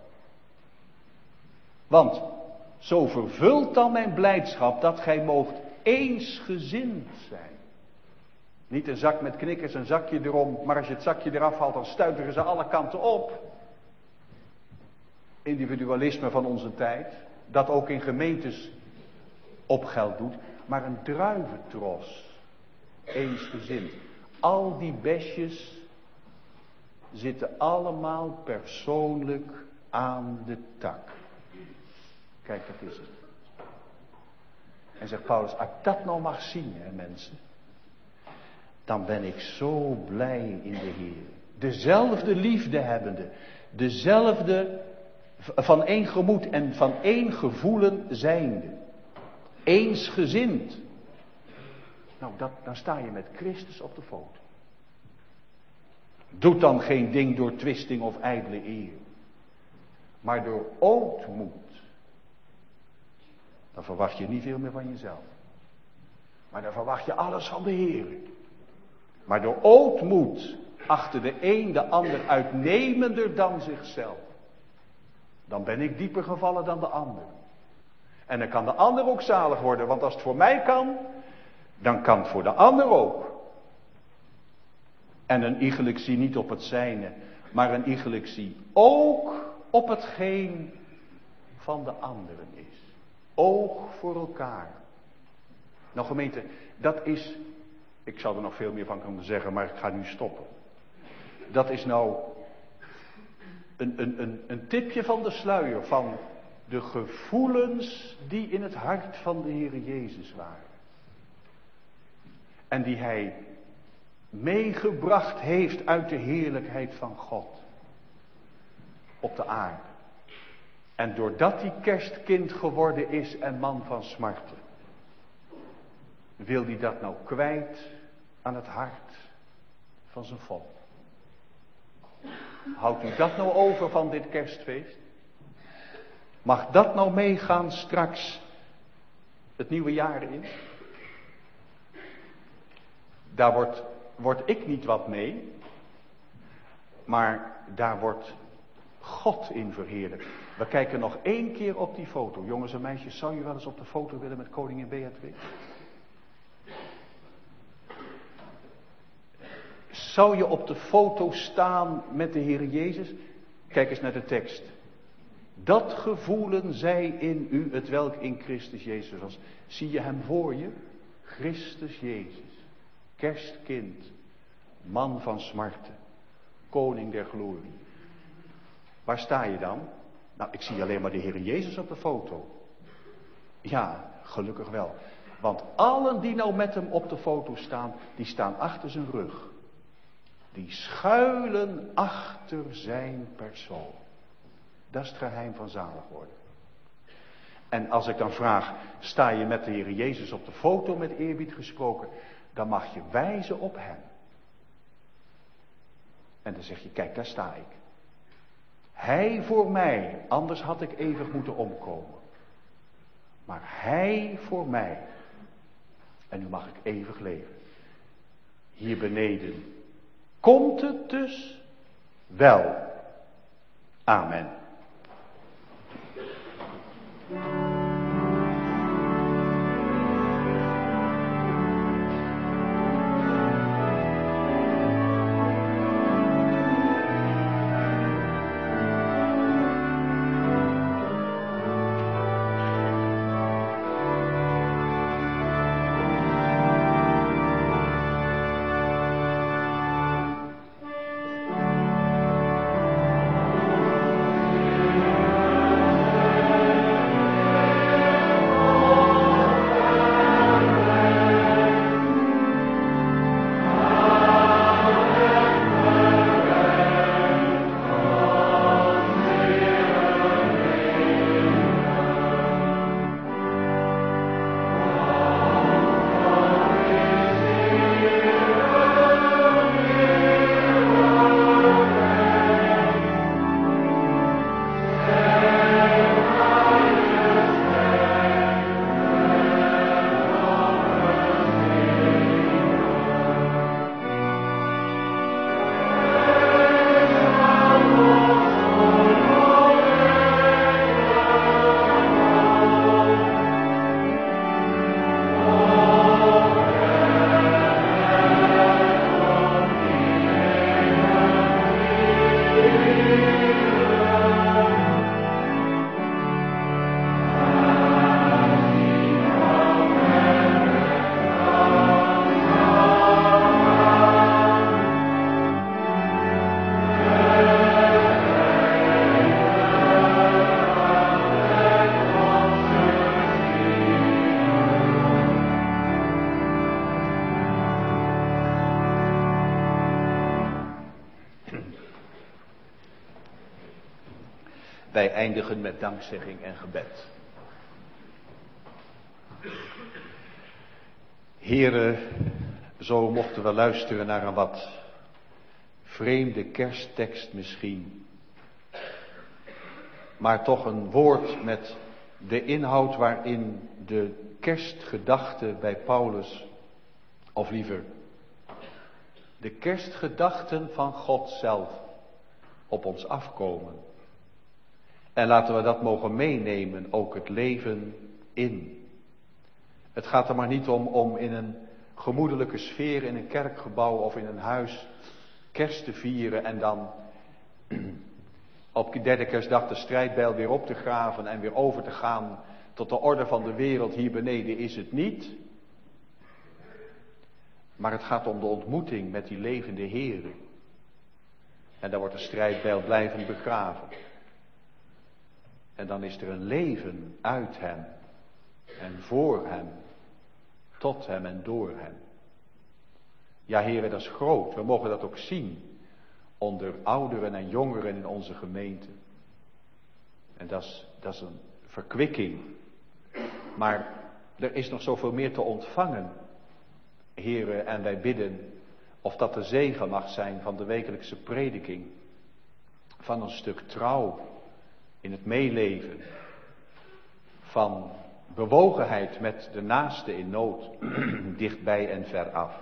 Want zo vervult dan mijn blijdschap dat gij moogt eensgezind zijn. Niet een zak met knikkers, een zakje erom. Maar als je het zakje eraf haalt, dan stuiteren ze alle kanten op. Individualisme van onze tijd. Dat ook in gemeentes op geld doet. Maar een druiventros. Eensgezind. Al die besjes zitten allemaal persoonlijk aan de tak. Kijk, dat is het. En zegt Paulus, als ik dat nou mag zien, hè, mensen. Dan ben ik zo blij in de Heer. Dezelfde liefde hebbende. Dezelfde van één gemoed en van één gevoelen zijnde. Eensgezind. Nou, dan sta je met Christus op de foto. Doet dan geen ding door twisting of ijdele eer. Maar door ootmoed. Dan verwacht je niet veel meer van jezelf. Maar dan verwacht je alles van de Heer. Maar door ootmoed achter de een de ander uitnemender dan zichzelf. Dan ben ik dieper gevallen dan de ander. En dan kan de ander ook zalig worden. Want als het voor mij kan, dan kan het voor de ander ook. En een iegelijk zie niet op het zijne, maar een iegelijk zie ook op hetgeen van de anderen is. Oog voor elkaar. Nou gemeente, dat is, ik zou er nog veel meer van kunnen zeggen, maar ik ga nu stoppen. Dat is nou een tipje van de sluier van de gevoelens die in het hart van de Heer Jezus waren. En die hij meegebracht heeft uit de heerlijkheid van God. Op de aarde. En doordat hij kerstkind geworden is en man van smarten. Wil hij dat nou kwijt aan het hart van zijn volk. Houdt u dat nou over van dit kerstfeest? Mag dat nou meegaan straks het nieuwe jaar in? Daar word ik niet wat mee. Maar daar wordt God in verheerlijkt. We kijken nog 1 keer op die foto. Jongens en meisjes, zou je wel eens op de foto willen met koningin Beatrix? Zou je op de foto staan met de Heer Jezus? Kijk eens naar de tekst. Dat gevoelen zij in u, het welk in Christus Jezus was. Zie je hem voor je? Christus Jezus. Kerstkind. Man van smarten. Koning der glorie. Waar sta je dan? Nou, ik zie alleen maar de Heer Jezus op de foto. Ja, gelukkig wel. Want allen die nou met hem op de foto staan, die staan achter zijn rug. Die schuilen achter zijn persoon. Dat is het geheim van zalig worden. En als ik dan vraag, sta je met de Heer Jezus op de foto met eerbied gesproken, dan mag je wijzen op hem. En dan zeg je, kijk, daar sta ik. Hij voor mij, anders had ik eeuwig moeten omkomen. Maar hij voor mij. En nu mag ik eeuwig leven. Hier beneden komt het dus wel. Amen. Wij eindigen met dankzegging en gebed. Here, zo mochten we luisteren naar een wat vreemde kersttekst misschien. Maar toch een woord met de inhoud waarin de kerstgedachte bij Paulus, of liever, de kerstgedachten van God zelf op ons afkomen. En laten we dat mogen meenemen, ook het leven in. Het gaat er maar niet om in een gemoedelijke sfeer, in een kerkgebouw of in een huis kerst te vieren en dan op de derde kerstdag de strijdbijl weer op te graven en weer over te gaan tot de orde van de wereld. Hier beneden is het niet. Maar het gaat om de ontmoeting met die levende Heere. En dan wordt de strijdbijl blijvend begraven. En dan is er een leven uit hem. En voor hem. Tot hem en door hem. Ja, Heere, dat is groot. We mogen dat ook zien. Onder ouderen en jongeren in onze gemeente. En dat is een verkwikking. Maar er is nog zoveel meer te ontvangen. Heere, en wij bidden of dat de zegen mag zijn van de wekelijkse prediking. Van een stuk trouw in het meeleven. Van bewogenheid met de naaste in nood, dichtbij en veraf.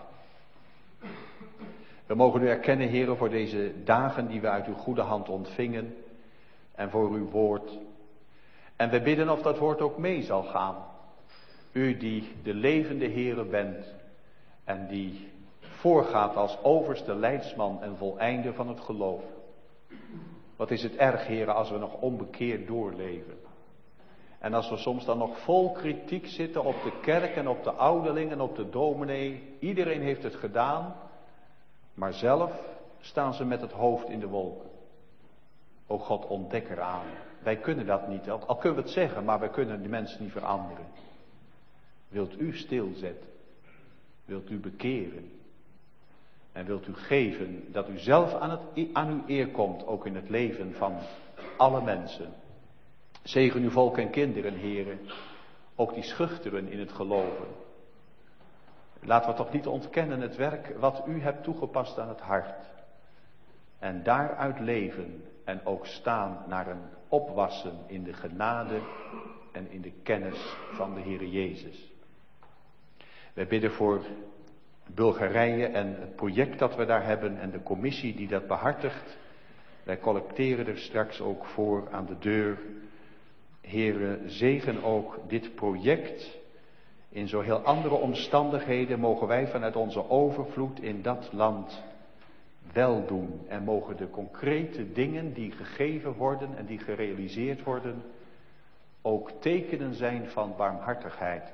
We mogen u erkennen, Heere, voor deze dagen die we uit uw goede hand ontvingen en voor uw woord. En we bidden of dat woord ook mee zal gaan. U die de levende Heere bent en die voorgaat als overste leidsman en voleinder van het geloof. Wat is het erg, Heere, als we nog onbekeerd doorleven. En als we soms dan nog vol kritiek zitten op de kerk en op de ouderling en op de dominee. Iedereen heeft het gedaan, maar zelf staan ze met het hoofd in de wolken. O God, ontdek eraan. Wij kunnen dat niet, al kunnen we het zeggen, maar wij kunnen die mensen niet veranderen. Wilt u stilzetten? Wilt u bekeren? En wilt u geven dat u zelf aan uw eer komt, ook in het leven van alle mensen. Zegen uw volk en kinderen, Heere, ook die schuchteren in het geloven. Laten we toch niet ontkennen het werk wat u hebt toegepast aan het hart. En daaruit leven en ook staan naar een opwassen in de genade en in de kennis van de Heere Jezus. Wij bidden voor Bulgarije en het project dat we daar hebben en de commissie die dat behartigt. Wij collecteren er straks ook voor aan de deur. Heere, zegen ook dit project. In zo heel andere omstandigheden mogen wij vanuit onze overvloed in dat land wel doen. En mogen de concrete dingen die gegeven worden en die gerealiseerd worden ook tekenen zijn van barmhartigheid.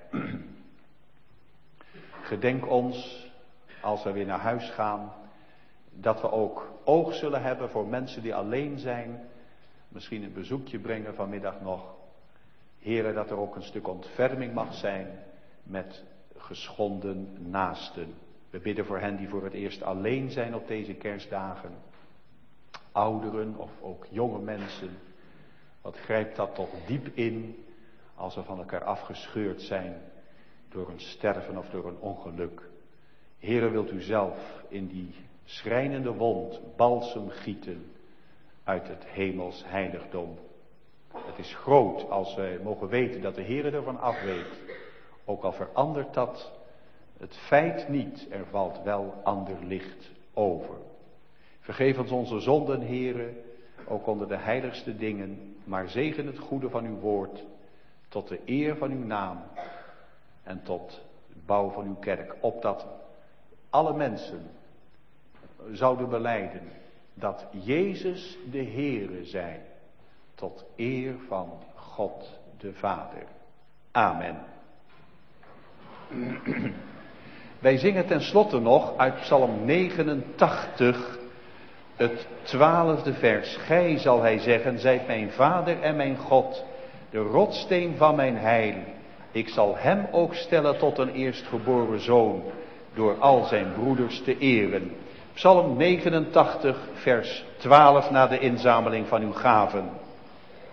Gedenk ons, als we weer naar huis gaan, dat we ook oog zullen hebben voor mensen die alleen zijn. Misschien een bezoekje brengen vanmiddag nog. Heere, dat er ook een stuk ontferming mag zijn met geschonden naasten. We bidden voor hen die voor het eerst alleen zijn op deze kerstdagen. Ouderen of ook jonge mensen. Wat grijpt dat toch diep in als we van elkaar afgescheurd zijn door een sterven of door een ongeluk. Heere, wilt u zelf in die schrijnende wond balsem gieten uit het hemels heiligdom. Het is groot als wij mogen weten dat de Heere ervan afweet. Ook al verandert dat het feit niet, er valt wel ander licht over. Vergeef ons onze zonden, Heere, ook onder de heiligste dingen, maar zegen het goede van uw woord, tot de eer van uw naam en tot de bouw van uw kerk, opdat alle mensen zouden belijden dat Jezus de Heere zij, tot eer van God de Vader. Amen. Wij zingen tenslotte nog uit Psalm 89, het 12e vers. Gij, zal hij zeggen, zijt mijn Vader en mijn God, de rotssteen van mijn heil. Ik zal hem ook stellen tot een eerstgeboren zoon, door al zijn broeders te eren. Psalm 89, vers 12 na de inzameling van uw gaven.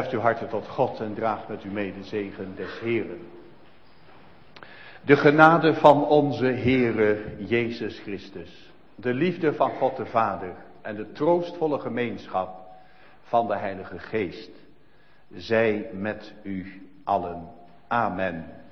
Verheft uw harten tot God en draagt met u mee de zegen des Heeren. De genade van onze Heere Jezus Christus, de liefde van God de Vader en de troostvolle gemeenschap van de Heilige Geest, zij met u allen. Amen.